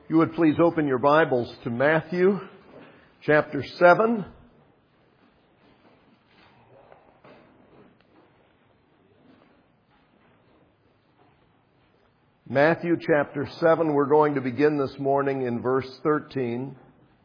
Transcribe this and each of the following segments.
You would please open your Bibles to Matthew chapter 7. Matthew chapter 7, we're going to begin this morning in verse 13.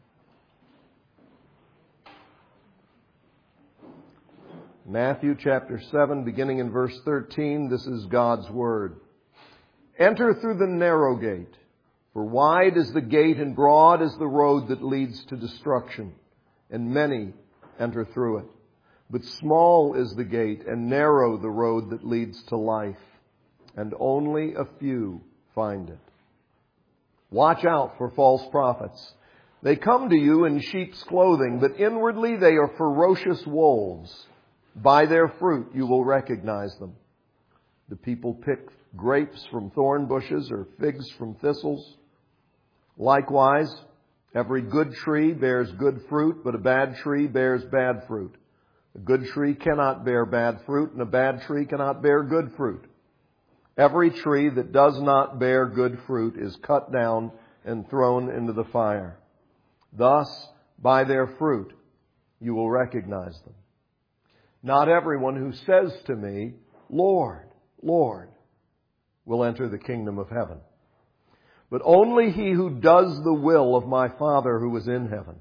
Matthew chapter 7, beginning in verse 13, this is God's Word. Enter through the narrow gate, for wide is the gate and broad is the road that leads to destruction, and many enter through it. But small is the gate and narrow the road that leads to life, and only a few find it. Watch out for false prophets. They come to you in sheep's clothing, but inwardly they are ferocious wolves. By their fruit you will recognize them. The people pick grapes from thorn bushes or figs from thistles. Likewise, every good tree bears good fruit, but a bad tree bears bad fruit. A good tree cannot bear bad fruit, and a bad tree cannot bear good fruit. Every tree that does not bear good fruit is cut down and thrown into the fire. Thus, by their fruit, you will recognize them. Not everyone who says to me, Lord, Lord, will enter the kingdom of heaven, but only he who does the will of my Father who is in heaven.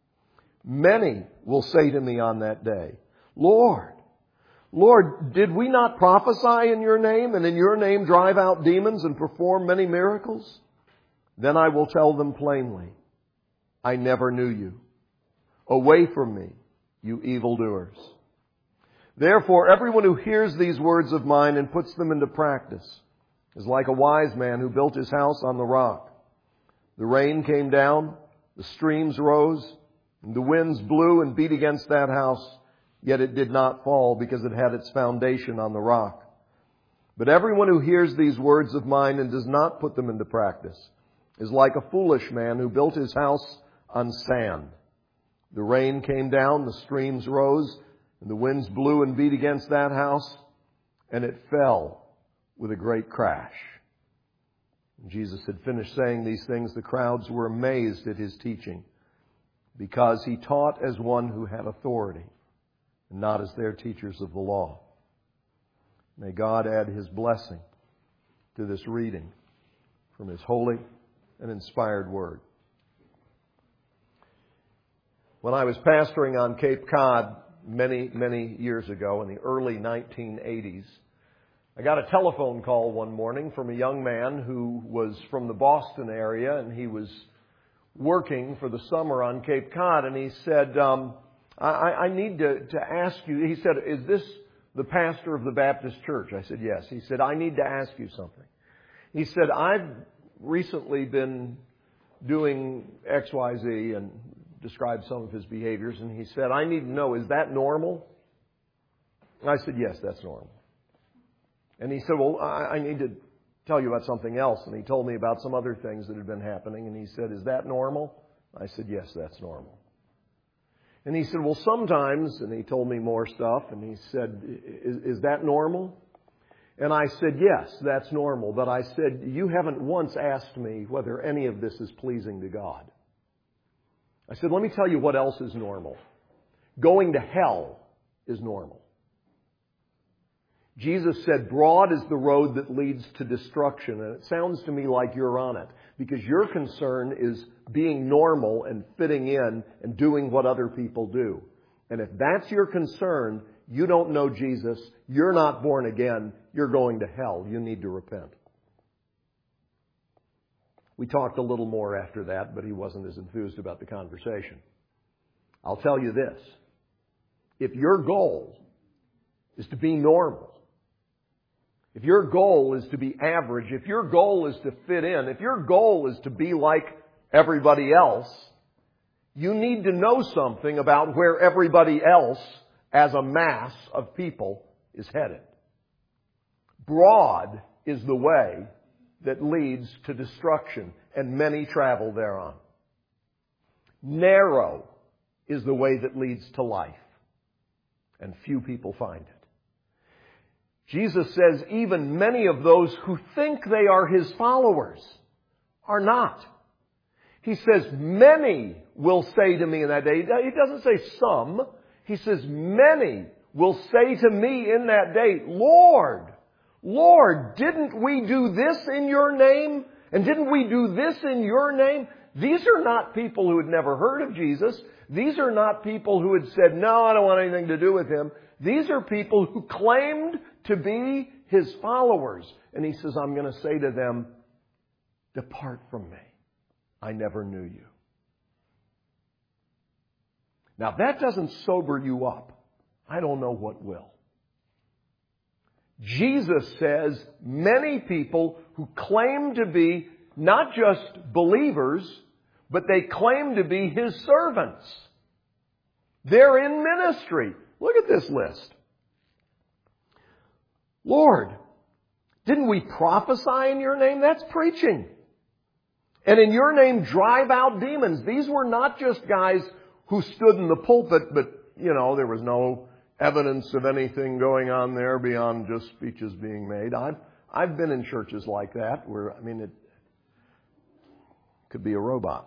Many will say to me on that day, Lord, Lord, did we not prophesy in your name, and in your name drive out demons and perform many miracles? Then I will tell them plainly, I never knew you. Away from me, you evildoers. Therefore, everyone who hears these words of mine and puts them into practice is like a wise man who built his house on the rock. The rain came down, the streams rose, and the winds blew and beat against that house, yet it did not fall because it had its foundation on the rock. But everyone who hears these words of mine and does not put them into practice is like a foolish man who built his house on sand. The rain came down, the streams rose, and the winds blew and beat against that house, and it fell with a great crash. When Jesus had finished saying these things, the crowds were amazed at his teaching, because he taught as one who had authority, and not as their teachers of the law. May God add his blessing to this reading from his holy and inspired word. When I was pastoring on Cape Cod many years ago, in the early 1980s, I got a telephone call one morning from a young man who was from the Boston area, and he was working for the summer on Cape Cod, and he said, I need to ask you, he said, is this the pastor of the Baptist church? I said, yes. He said, I need to ask you something. He said, I've recently been doing XYZ, and described some of his behaviors, and he said, I need to know, is that normal? And I said, yes, that's normal. And he said, well, I need to tell you about something else. And he told me about some other things that had been happening, and he said, is that normal? I said, yes, that's normal. And he said, well, sometimes, and he told me more stuff, and he said, is that normal? And I said, yes, that's normal. But I said, you haven't once asked me whether any of this is pleasing to God. I said, let me tell you what else is normal. Going to hell is normal. Jesus said, broad is the road that leads to destruction. And it sounds to me like you're on it, because your concern is being normal and fitting in and doing what other people do. And if that's your concern, you don't know Jesus, you're not born again, you're going to hell. You need to repent. We talked a little more after that, but he wasn't as enthused about the conversation. I'll tell you this. If your goal is to be normal, if your goal is to be average, if your goal is to fit in, if your goal is to be like everybody else, you need to know something about where everybody else, as a mass of people, is headed. Broad is the way that leads to destruction, and many travel thereon. Narrow is the way that leads to life, and few people find it. Jesus says even many of those who think they are his followers are not. He says, many will say to me in that day. He doesn't say some. He says, many will say to me in that day, Lord, Lord, didn't we do this in your name? And didn't we do this in your name? These are not people who had never heard of Jesus. These are not people who had said, no, I don't want anything to do with him. These are people who claimed to be his followers. And he says, I'm going to say to them, depart from me. I never knew you. Now, if that doesn't sober you up, I don't know what will. Jesus says many people who claim to be not just believers, but they claim to be his servants. They're in ministry. Look at this list. Lord, didn't we prophesy in your name? That's preaching. And in your name drive out demons. These were not just guys who stood in the pulpit, but, there was no evidence of anything going on there beyond just speeches being made. I've been in churches like that where, it could be a robot.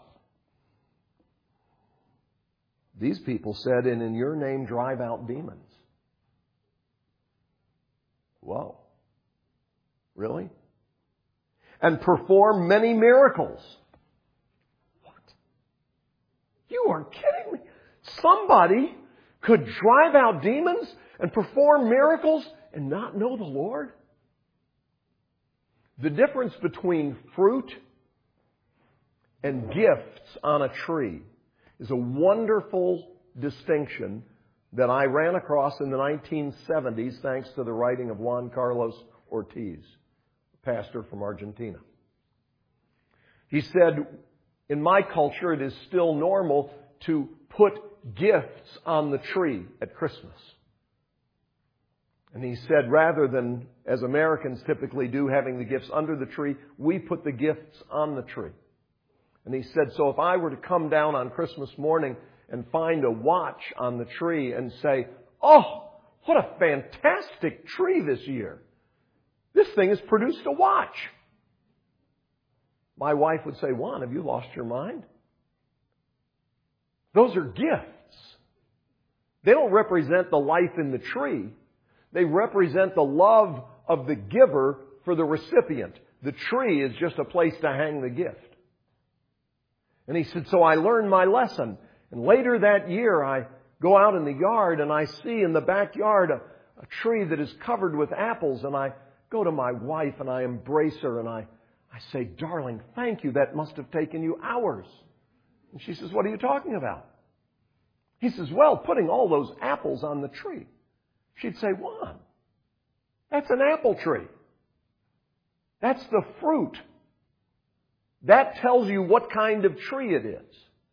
These people said, and in your name drive out demons. Whoa. Really? And perform many miracles. What? You are kidding me. Somebody could drive out demons and perform miracles and not know the Lord? The difference between fruit and gifts on a tree is a wonderful distinction that I ran across in the 1970s thanks to the writing of Juan Carlos Ortiz, pastor from Argentina. He said, in my culture, it is still normal to put gifts on the tree at Christmas. And he said, rather than, as Americans typically do, having the gifts under the tree, we put the gifts on the tree. And he said, so if I were to come down on Christmas morning and find a watch on the tree and say, oh, what a fantastic tree this year. This thing has produced a watch. My wife would say, Juan, have you lost your mind? Those are gifts. They don't represent the life in the tree. They represent the love of the giver for the recipient. The tree is just a place to hang the gift. And he said, so I learned my lesson. And later that year, I go out in the yard and I see in the backyard a tree that is covered with apples. And I go to my wife and I embrace her and I say, darling, thank you. That must have taken you hours. And she says, what are you talking about? He says, well, putting all those apples on the tree. She'd say, Juan, that's an apple tree. That's the fruit. That tells you what kind of tree it is.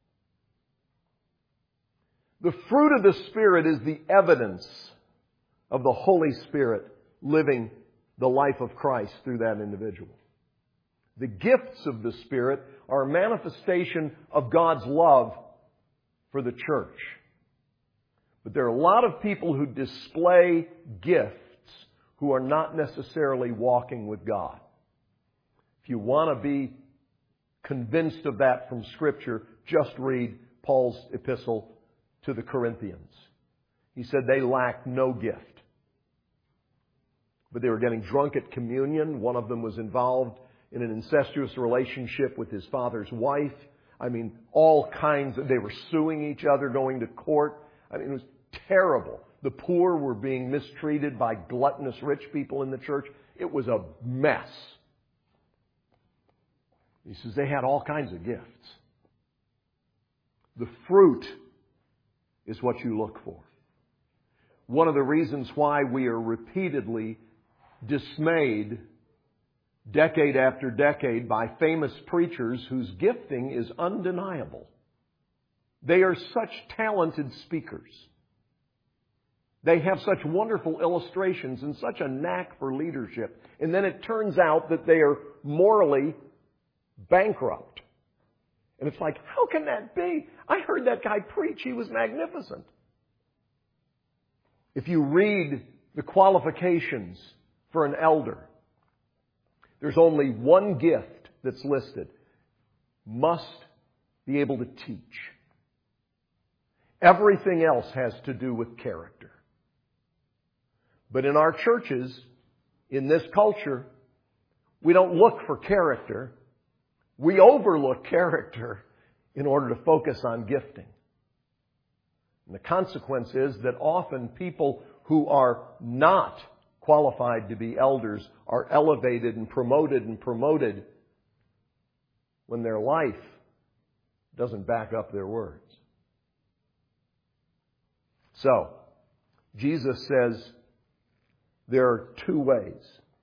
The fruit of the Spirit is the evidence of the Holy Spirit living the life of Christ through that individual. The gifts of the Spirit are a manifestation of God's love for the church. But there are a lot of people who display gifts who are not necessarily walking with God. If you want to be convinced of that from Scripture, just read Paul's epistle to the Corinthians. He said they lacked no gift. But they were getting drunk at communion. One of them was involved in an incestuous relationship with his father's wife. All kinds of... They were suing each other, going to court. It was terrible. The poor were being mistreated by gluttonous rich people in the church. It was a mess. He says they had all kinds of gifts. The fruit is what you look for. One of the reasons why we are repeatedly dismayed decade after decade by famous preachers whose gifting is undeniable. They are such talented speakers. They have such wonderful illustrations and such a knack for leadership. And then it turns out that they are morally bankrupt. And it's like, how can that be? I heard that guy preach. He was magnificent. If you read the qualifications for an elder, there's only one gift that's listed. Must be able to teach. Everything else has to do with character. But in our churches, in this culture, we don't look for character. We overlook character in order to focus on gifting. And the consequence is that often people who are not qualified to be elders are elevated and promoted when their life doesn't back up their words. So, Jesus says there are two ways.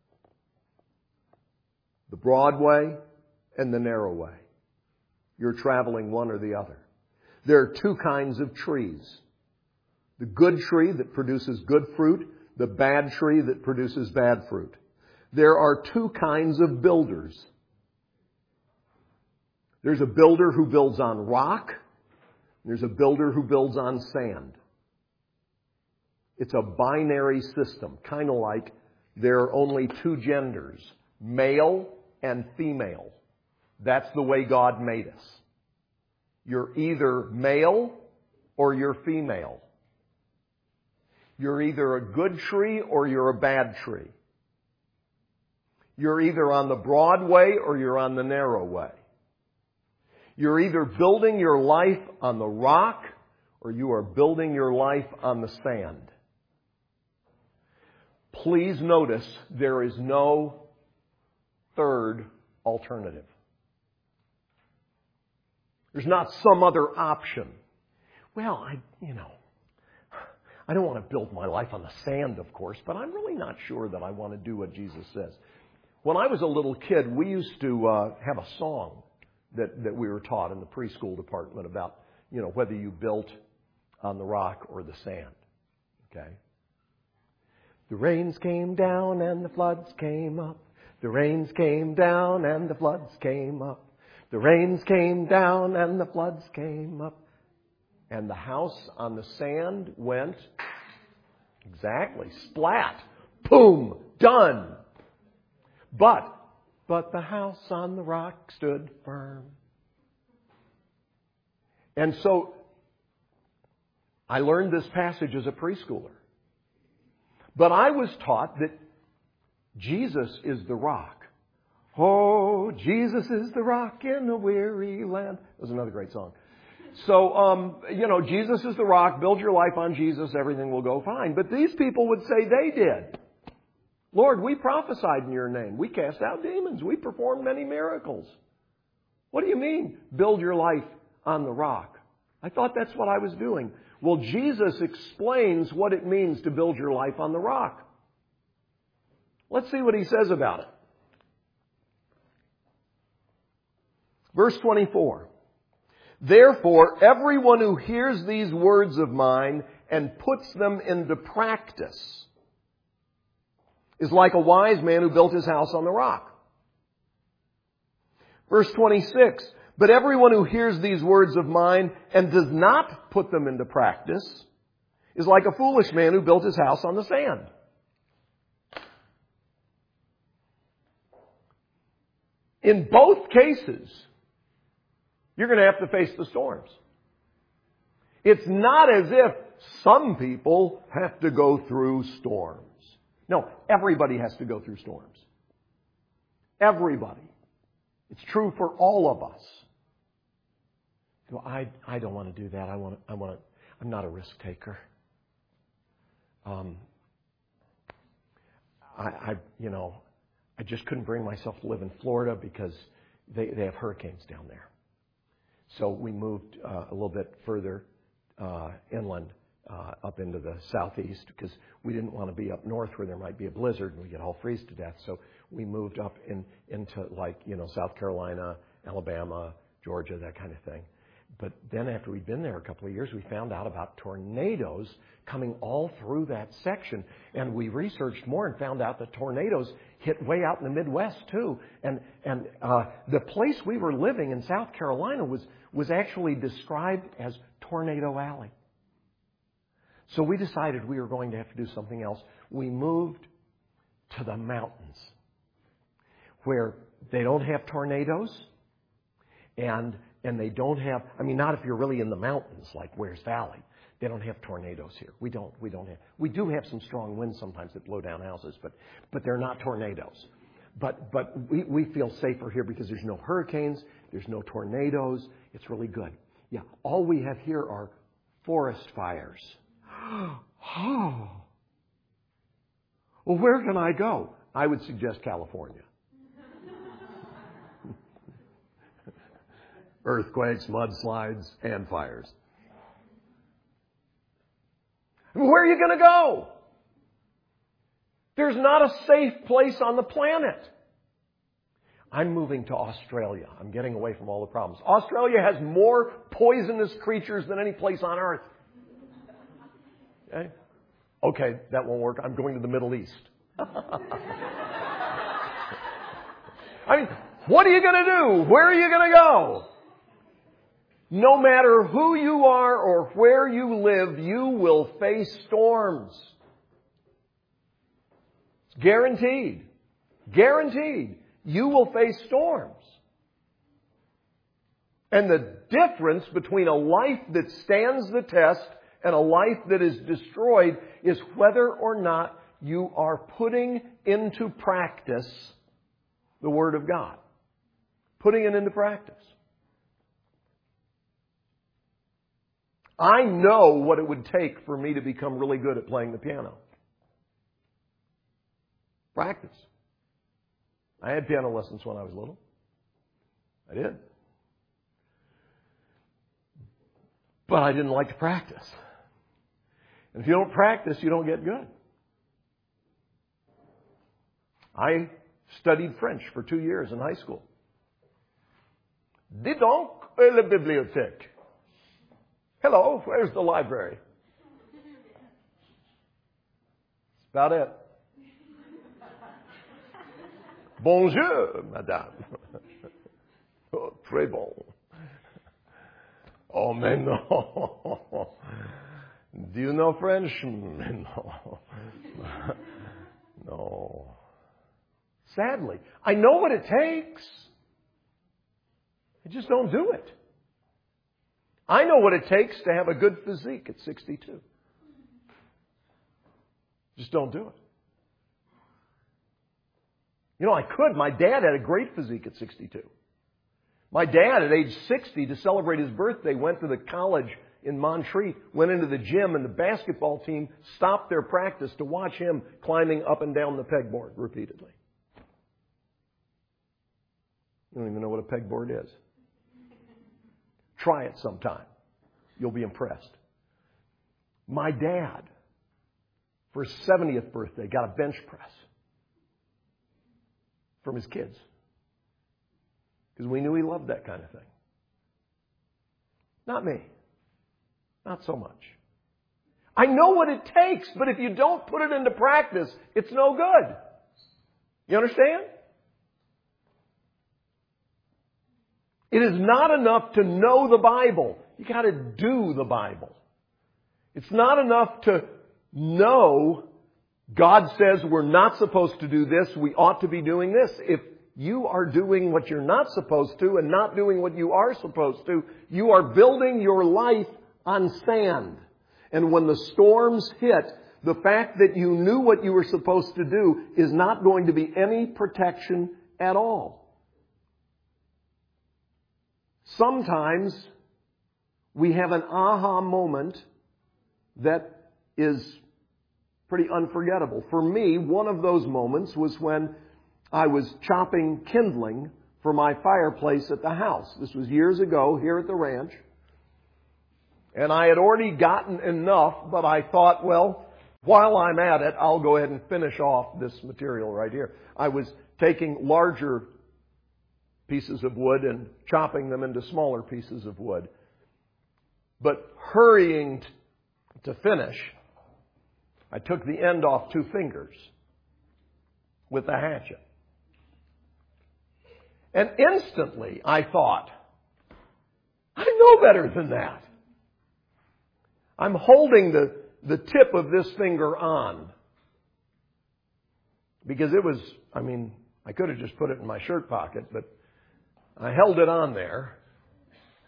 The broad way and the narrow way. You're traveling one or the other. There are two kinds of trees. The good tree that produces good fruit, the bad tree that produces bad fruit. There are two kinds of builders. There's a builder who builds on rock. There's a builder who builds on sand. It's a binary system, kind of like there are only two genders, male and female. That's the way God made us. You're either male or you're female. You're either a good tree or you're a bad tree. You're either on the broad way or you're on the narrow way. You're either building your life on the rock or you are building your life on the sand. Please notice there is no third alternative. There's not some other option. Well, I don't want to build my life on the sand, of course, but I'm really not sure that I want to do what Jesus says. When I was a little kid, we used to have a song that we were taught in the preschool department about, whether you built on the rock or the sand. Okay? The rains came down and the floods came up. The rains came down and the floods came up. The rains came down and the floods came up. And the house on the sand went, exactly, splat, boom, done. But the house on the rock stood firm. And so I learned this passage as a preschooler. But I was taught that Jesus is the rock. Oh, Jesus is the rock in a weary land. That was another great song. So, Jesus is the rock. Build your life on Jesus. Everything will go fine. But these people would say they did. Lord, we prophesied in your name. We cast out demons. We performed many miracles. What do you mean, build your life on the rock? I thought that's what I was doing. Well, Jesus explains what it means to build your life on the rock. Let's see what he says about it. Verse 24. Therefore, everyone who hears these words of mine and puts them into practice is like a wise man who built his house on the rock. Verse 26. But everyone who hears these words of mine and does not put them into practice is like a foolish man who built his house on the sand. In both cases, you're going to have to face the storms. It's not as if some people have to go through storms. No, everybody has to go through storms. Everybody. It's true for all of us. So I don't want to do that. I'm not a risk taker. I just couldn't bring myself to live in Florida because they have hurricanes down there. So we moved a little bit further inland up into the southeast because we didn't want to be up north where there might be a blizzard and we get all freeze to death. So we moved up into South Carolina, Alabama, Georgia, that kind of thing. But then after we'd been there a couple of years, we found out about tornadoes coming all through that section. And we researched more and found out that tornadoes hit way out in the Midwest too. And the place we were living in South Carolina was actually described as Tornado Alley. So we decided we were going to have to do something else. We moved to the mountains where they don't have tornadoes and And they don't have, not if you're really in the mountains like Wares Valley. They don't have tornadoes here. We do have some strong winds sometimes that blow down houses, but they're not tornadoes. But we feel safer here because there's no hurricanes, there's no tornadoes. It's really good. Yeah, all we have here are forest fires. Oh. Well, where can I go? I would suggest California. Earthquakes, mudslides, and fires. Where are you going to go? There's not a safe place on the planet. I'm moving to Australia. I'm getting away from all the problems. Australia has more poisonous creatures than any place on earth. Okay, that won't work. I'm going to the Middle East. What are you going to do? Where are you going to go? No matter who you are or where you live, you will face storms. Guaranteed. Guaranteed. You will face storms. And the difference between a life that stands the test and a life that is destroyed is whether or not you are putting into practice the Word of God. Putting it into practice. I know what it would take for me to become really good at playing the piano. Practice. I had piano lessons when I was little. I did. But I didn't like to practice. And if you don't practice, you don't get good. I studied French for 2 years in high school. Dis donc, la bibliothèque. Hello, where's the library? That's about it. Bonjour, madame. Oh, très bon. Oh, mais non. Do you know French? No. No. Sadly, I know what it takes. I just don't do it. I know what it takes to have a good physique at 62. Just don't do it. I could. My dad had a great physique at 62. My dad, at age 60, to celebrate his birthday, went to the college in Montreat, went into the gym, and the basketball team stopped their practice to watch him climbing up and down the pegboard repeatedly. You don't even know what a pegboard is. Try it sometime. You'll be impressed. My dad, for his 70th birthday, got a bench press from his kids. Because we knew he loved that kind of thing. Not me. Not so much. I know what it takes, but if you don't put it into practice, it's no good. You understand? It is not enough to know the Bible. You got to do the Bible. It's not enough to know God says we're not supposed to do this, we ought to be doing this. If you are doing what you're not supposed to and not doing what you are supposed to, you are building your life on sand. And when the storms hit, the fact that you knew what you were supposed to do is not going to be any protection at all. Sometimes we have an aha moment that is pretty unforgettable. For me, one of those moments was when I was chopping kindling for my fireplace at the house. This was years ago here at the ranch. And I had already gotten enough, but I thought, well, while I'm at it, I'll go ahead and finish off this material right here. I was taking larger pieces of wood and chopping them into smaller pieces of wood. But hurrying to finish, I took the end off 2 fingers with the hatchet. And instantly I thought, I know better than that. I'm holding the tip of this finger on. Because it was, I could have just put it in my shirt pocket, but I held it on there.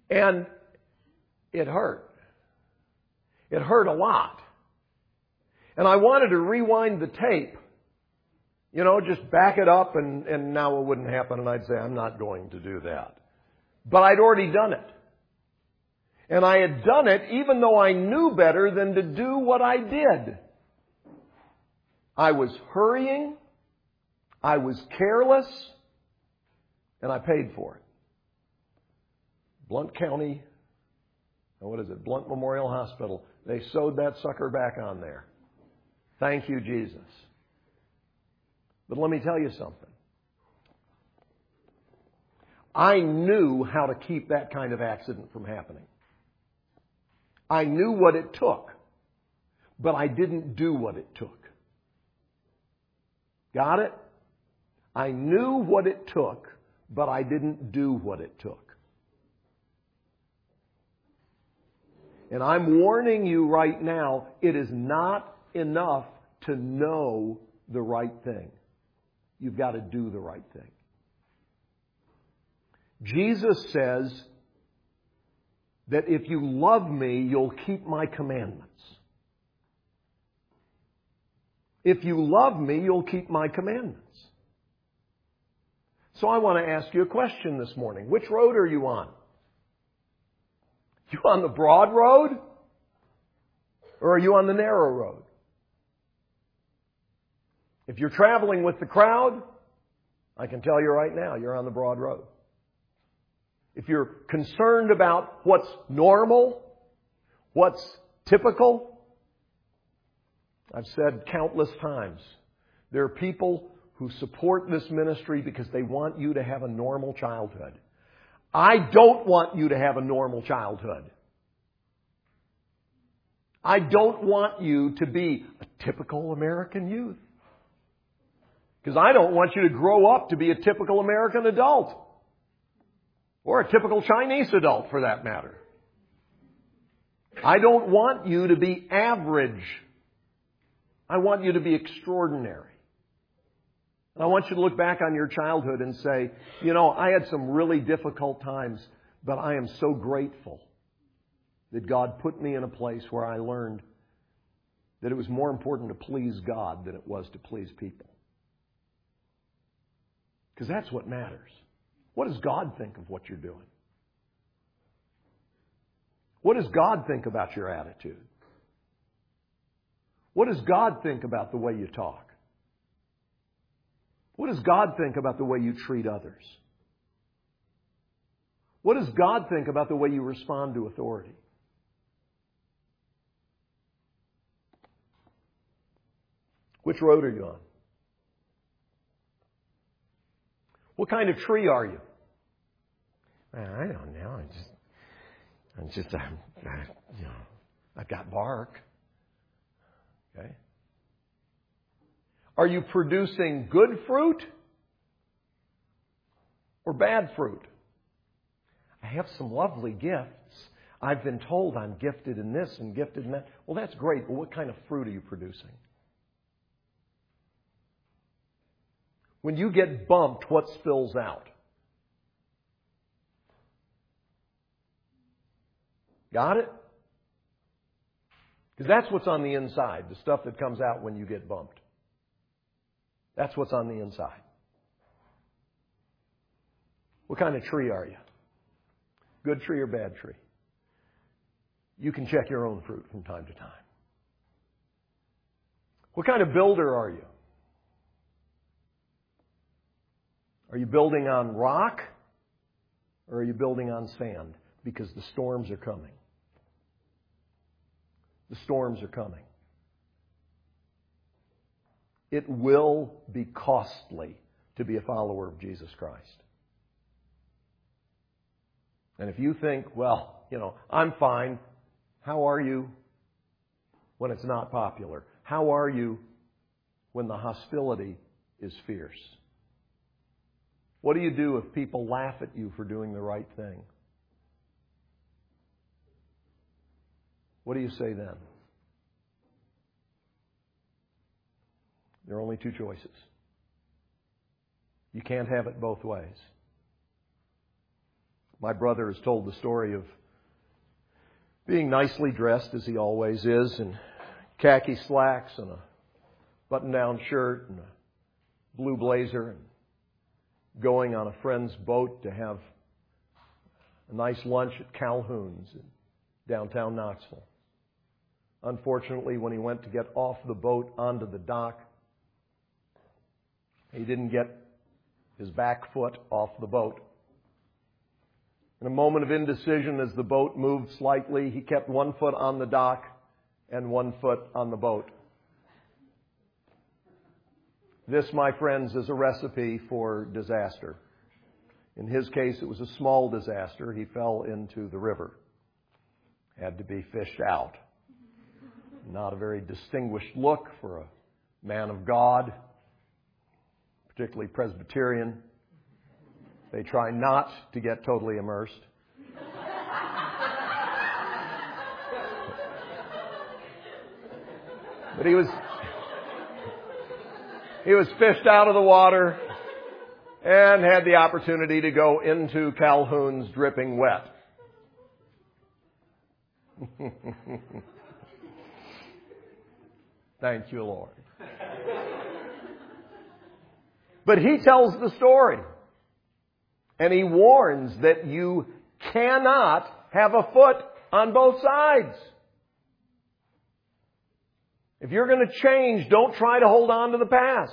And it hurt. It hurt a lot. And I wanted to rewind the tape. You know, just back it up and now it wouldn't happen, and I'd say, I'm not going to do that. But I'd already done it. And I had done it even though I knew better than to do what I did. I was hurrying, I was careless, and I paid for it. Blount County, Blount Memorial Hospital, they sewed that sucker back on there. Thank you, Jesus. But let me tell you something. I knew how to keep that kind of accident from happening. I knew what it took, but I didn't do what it took. Got it? I knew what it took, but I didn't do what it took. And I'm warning you right now, it is not enough to know the right thing. You've got to do the right thing. Jesus says that if you love me, you'll keep my commandments. If you love me, you'll keep my commandments. So I want to ask you a question this morning. Which road are you on? You on the broad road? Or are you on the narrow road? If you're traveling with the crowd, I can tell you right now, you're on the broad road. If you're concerned about what's normal, what's typical, I've said countless times, there are people who support this ministry because they want you to have a normal childhood. I don't want you to have a normal childhood. I don't want you to be a typical American youth. Because I don't want you to grow up to be a typical American adult. Or a typical Chinese adult, for that matter. I don't want you to be average. I want you to be extraordinary. And I want you to look back on your childhood and say, you know, I had some really difficult times, but I am so grateful that God put me in a place where I learned that it was more important to please God than it was to please people. Because that's what matters. What does God think of what you're doing? What does God think about your attitude? What does God think about the way you talk? What does God think about the way you treat others? What does God think about the way you respond to authority? Which road are you on? What kind of tree are you? I don't know. I've got bark. Okay. Are you producing good fruit or bad fruit? I have some lovely gifts. I've been told I'm gifted in this and gifted in that. Well, that's great, but what kind of fruit are you producing? When you get bumped, what spills out? Got it? Because that's what's on the inside, the stuff that comes out when you get bumped. That's what's on the inside. What kind of tree are you? Good tree or bad tree? You can check your own fruit from time to time. What kind of builder are you? Are you building on rock or are you building on sand? Because the storms are coming. The storms are coming. It will be costly to be a follower of Jesus Christ. And if you think, well, I'm fine. How are you when it's not popular? How are you when the hostility is fierce? What do you do if people laugh at you for doing the right thing? What do you say then? There are only two choices. You can't have it both ways. My brother has told the story of being nicely dressed, as he always is, in khaki slacks and a button-down shirt and a blue blazer, and going on a friend's boat to have a nice lunch at Calhoun's in downtown Knoxville. Unfortunately, when he went to get off the boat onto the dock, he didn't get his back foot off the boat. In a moment of indecision, as the boat moved slightly, he kept one foot on the dock and one foot on the boat. This, my friends, is a recipe for disaster. In his case, it was a small disaster. He fell into the river. Had to be fished out. Not a very distinguished look for a man of God, particularly Presbyterian. They try not to get totally immersed. But he was fished out of the water and had the opportunity to go into Calhoun's dripping wet. Thank you, Lord. But he tells the story. And he warns that you cannot have a foot on both sides. If you're going to change, don't try to hold on to the past.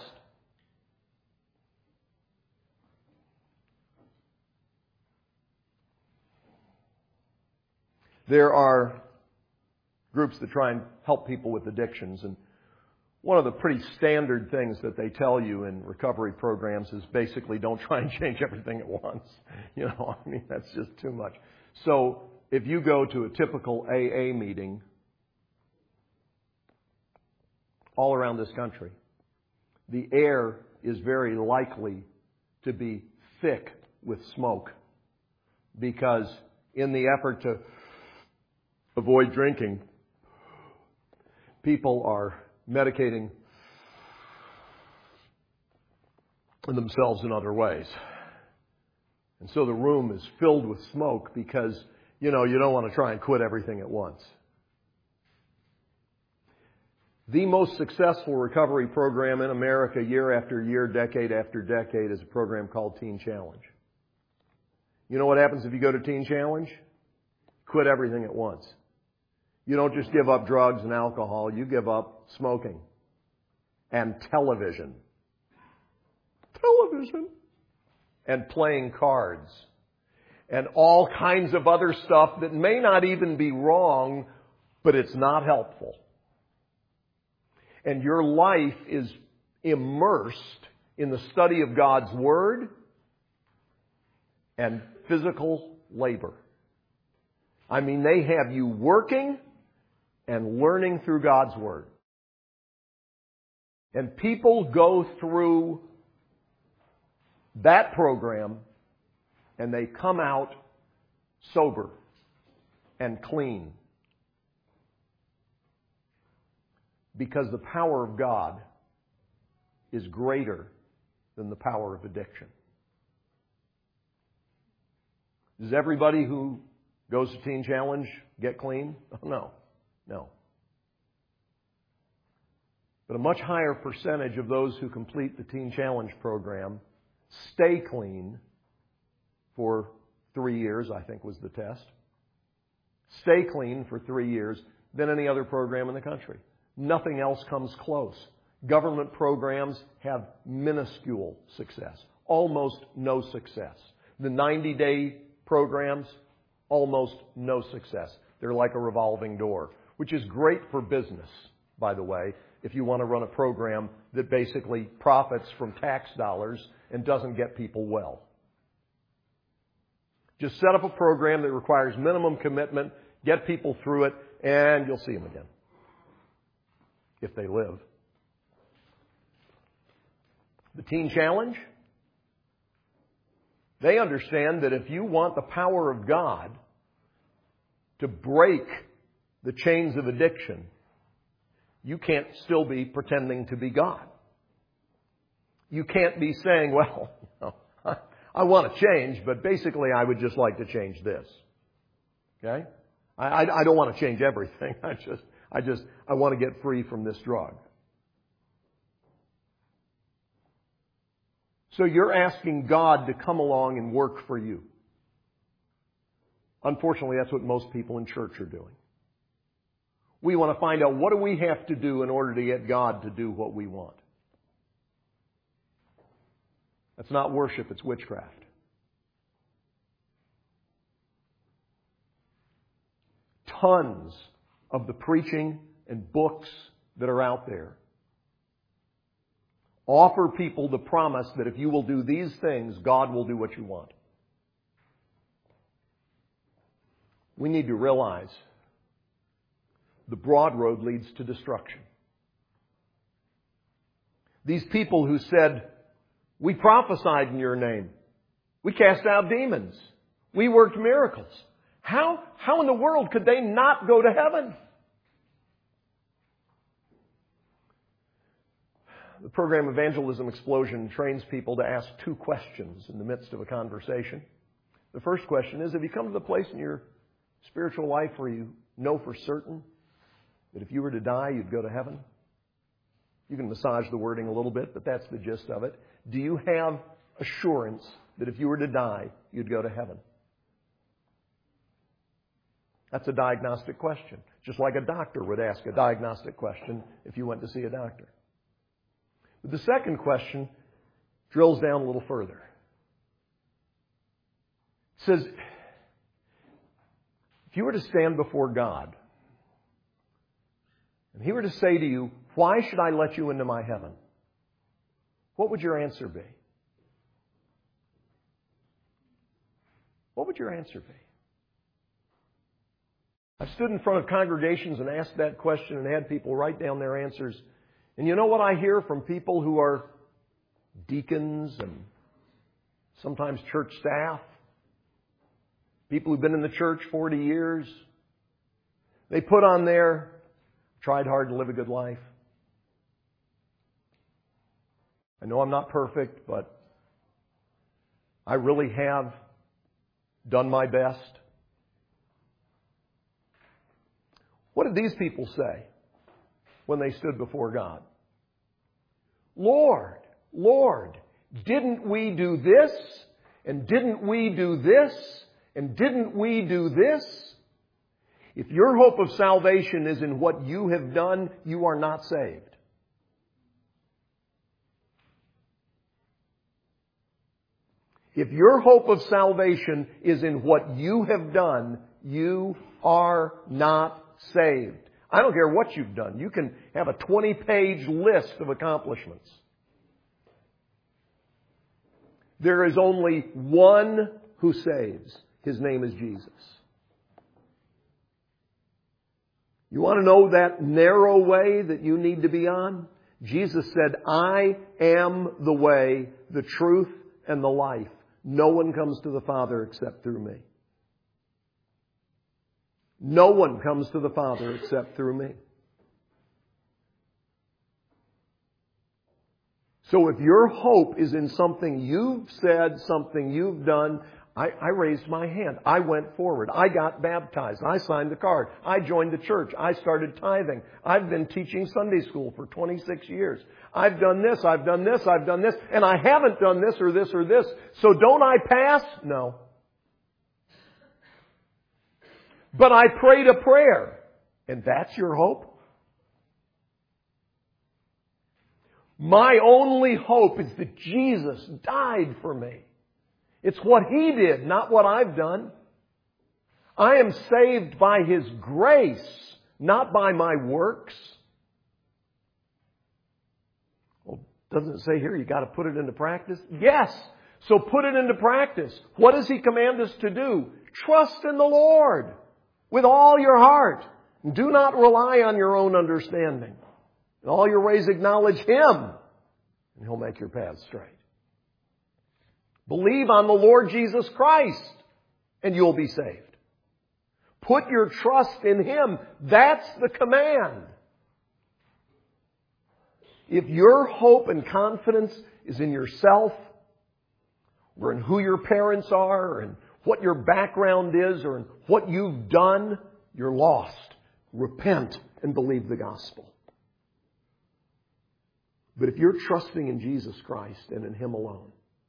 There are groups that try and help people with addictions, and one of the pretty standard things that they tell you in recovery programs is basically don't try and change everything at once. That's just too much. So if you go to a typical AA meeting all around this country, the air is very likely to be thick with smoke, because in the effort to avoid drinking, people are medicating themselves in other ways. And so the room is filled with smoke because, you don't want to try and quit everything at once. The most successful recovery program in America year after year, decade after decade, is a program called Teen Challenge. You know what happens if you go to Teen Challenge? Quit everything at once. You don't just give up drugs and alcohol, you give up smoking and television. And playing cards. And all kinds of other stuff that may not even be wrong, but it's not helpful. And your life is immersed in the study of God's Word and physical labor. They have you working and learning through God's Word. And people go through that program and they come out sober and clean. Because the power of God is greater than the power of addiction. Does everybody who goes to Teen Challenge get clean? No. But a much higher percentage of those who complete the Teen Challenge program stay clean for 3 years, I think was the test. Stay clean for 3 years than any other program in the country. Nothing else comes close. Government programs have minuscule success, almost no success. The 90-day programs, almost no success. They're like a revolving door, which is great for business, by the way, if you want to run a program that basically profits from tax dollars and doesn't get people well. Just set up a program that requires minimum commitment, get people through it, and you'll see them again. If they live. The Teen Challenge, they understand that if you want the power of God to break the chains of addiction, you can't still be pretending to be God. You can't be saying, well, I want to change, but basically I would just like to change this. Okay? I don't want to change everything. I want to get free from this drug. So you're asking God to come along and work for you. Unfortunately, that's what most people in church are doing. We want to find out what do we have to do in order to get God to do what we want. That's not worship, it's witchcraft. Tons of the preaching and books that are out there offer people the promise that if you will do these things, God will do what you want. We need to realize the broad road leads to destruction. These people who said, we prophesied in your name, we cast out demons, we worked miracles. How in the world could they not go to heaven? The program Evangelism Explosion trains people to ask two questions in the midst of a conversation. The first question is, have you come to the place in your spiritual life where you know for certain that if you were to die, you'd go to heaven? You can massage the wording a little bit, but that's the gist of it. Do you have assurance that if you were to die, you'd go to heaven? That's a diagnostic question. Just like a doctor would ask a diagnostic question if you went to see a doctor. But the second question drills down a little further. It says, if you were to stand before God, and He were to say to you, why should I let you into my heaven? What would your answer be? What would your answer be? I've stood in front of congregations and asked that question and had people write down their answers. And you know what I hear from people who are deacons and sometimes church staff? People who've been in the church 40 years. They put on there, tried hard to live a good life. I know I'm not perfect, but I really have done my best. What did these people say when they stood before God? Lord, Lord, didn't we do this? And didn't we do this? And didn't we do this? If your hope of salvation is in what you have done, you are not saved. If your hope of salvation is in what you have done, you are not saved. I don't care what you've done. You can have a 20-page list of accomplishments. There is only one who saves. His name is Jesus. You want to know that narrow way that you need to be on? Jesus said, I am the way, the truth, and the life. No one comes to the Father except through me. No one comes to the Father except through me. So if your hope is in something you've said, something you've done, I raised my hand. I went forward. I got baptized. I signed the card. I joined the church. I started tithing. I've been teaching Sunday school for 26 years. I've done this, I've done this, I've done this, and I haven't done this or this or this. So don't I pass? No. But I prayed a prayer. And that's your hope? My only hope is that Jesus died for me. It's what He did, not what I've done. I am saved by His grace, not by my works. Well, doesn't it say here you got to put it into practice? Yes. So put it into practice. What does He command us to do? Trust in the Lord with all your heart. Do not rely on your own understanding. In all your ways acknowledge Him, and He'll make your paths straight. Believe on the Lord Jesus Christ, and you'll be saved. Put your trust in Him. That's the command. If your hope and confidence is in yourself, or in who your parents are, or in what your background is, or in what you've done, you're lost. Repent and believe the gospel. But if you're trusting in Jesus Christ and in Him alone,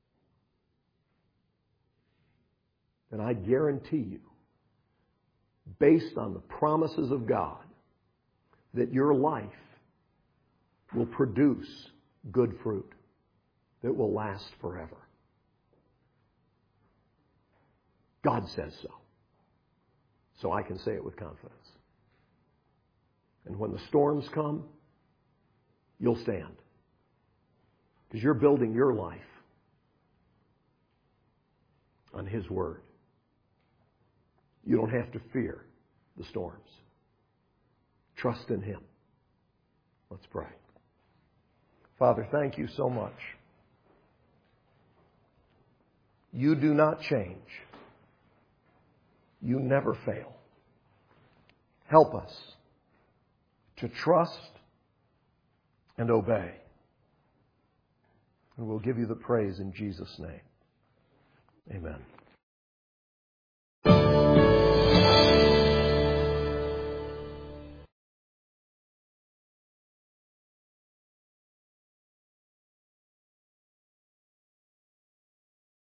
then I guarantee you, based on the promises of God, that your life will produce good fruit that will last forever. God says so. So I can say it with confidence. And when the storms come, you'll stand. Because you're building your life on His Word. You don't have to fear the storms. Trust in Him. Let's pray. Father, thank you so much. You do not change. You never fail. Help us to trust and obey. And we'll give you the praise in Jesus' name. Amen.